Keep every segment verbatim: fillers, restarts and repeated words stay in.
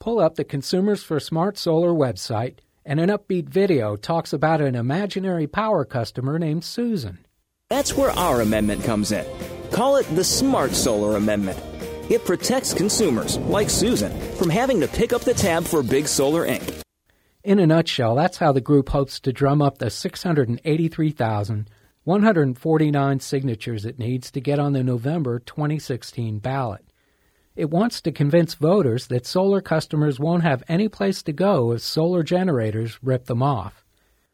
Pull up the Consumers for Smart Solar website, and an upbeat video talks about an imaginary power customer named Susan. That's where our amendment comes in. Call it the Smart Solar Amendment. It protects consumers, like Susan, from having to pick up the tab for Big Solar Incorporated. In a nutshell, that's how the group hopes to drum up the six hundred eighty-three thousand one hundred forty-nine signatures it needs to get on the November twenty sixteen ballot. It wants to convince voters that solar customers won't have any place to go if solar generators rip them off.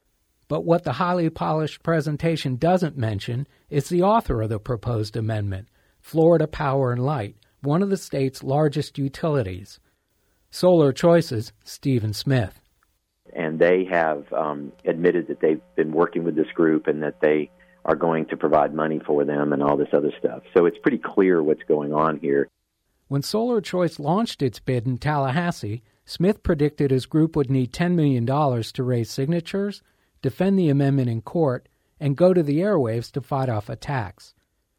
But what the highly polished presentation doesn't mention is the author of the proposed amendment, Florida Power and Light, one of the state's largest utilities. Solar Choice's Stephen Smith. And they have um, admitted that they've been working with this group and that they are going to provide money for them and all this other stuff. So it's pretty clear what's going on here. When Solar Choice launched its bid in Tallahassee, Smith predicted his group would need ten million dollars to raise signatures, defend the amendment in court, and go to the airwaves to fight off attacks.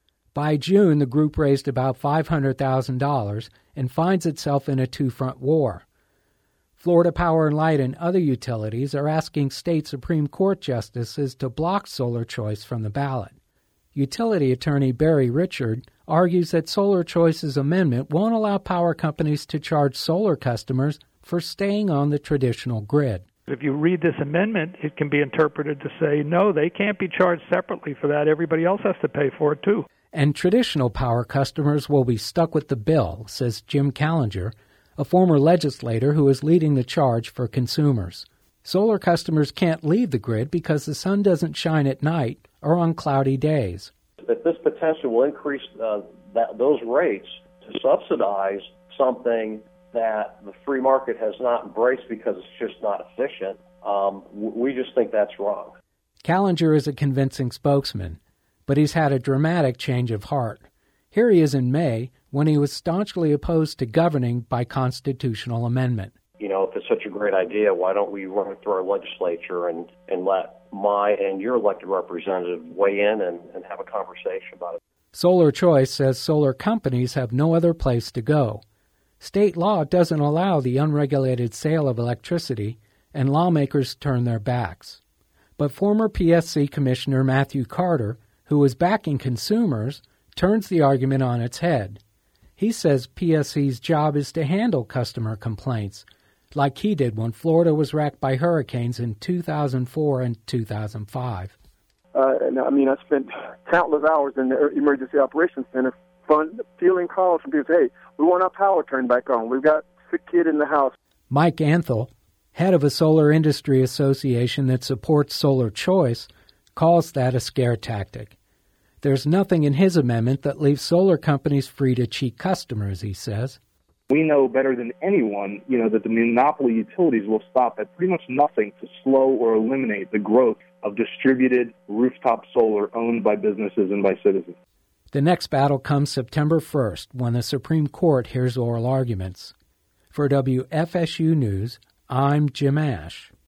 By June, the group raised about five hundred thousand dollars and finds itself in a two-front war. Florida Power and Light and other utilities are asking state Supreme Court justices to block Solar Choice from the ballot. Utility attorney Barry Richard argues that Solar Choice's amendment won't allow power companies to charge solar customers for staying on the traditional grid. If you read this amendment, it can be interpreted to say, no, they can't be charged separately for that. Everybody else has to pay for it, too. And traditional power customers will be stuck with the bill, says Jim Callinger, a former legislator who is leading the charge for consumers. Solar customers can't leave the grid because the sun doesn't shine at night or on cloudy days. That this potentially will increase uh, that, those rates to subsidize something that the free market has not embraced because it's just not efficient. Um, we just think that's wrong. Callinger is a convincing spokesman, but he's had a dramatic change of heart. Here he is in May when he was staunchly opposed to governing by constitutional amendment. You know, if it's such a great idea, why don't we run it through our legislature and, and let my and your elected representative weigh in and, and have a conversation about it? Solar Choice says solar companies have no other place to go. State law doesn't allow the unregulated sale of electricity, and lawmakers turn their backs. But former P S C Commissioner Matthew Carter, who is backing consumers, turns the argument on its head. He says P S C's job is to handle customer complaints, like he did when Florida was racked by hurricanes in two thousand four and two thousand five. Uh, and I mean, I spent countless hours in the Emergency Operations Center fun, fielding calls from people saying, hey, we want our power turned back on. We've got a sick kid in the house. Mike Anthel, head of a solar industry association that supports Solar Choice, calls that a scare tactic. There's nothing in his amendment that leaves solar companies free to cheat customers, he says. We know better than anyone, you know, that the monopoly utilities will stop at pretty much nothing to slow or eliminate the growth of distributed rooftop solar owned by businesses and by citizens. The next battle comes September first, when the Supreme Court hears oral arguments. For W F S U News, I'm Jim Ash.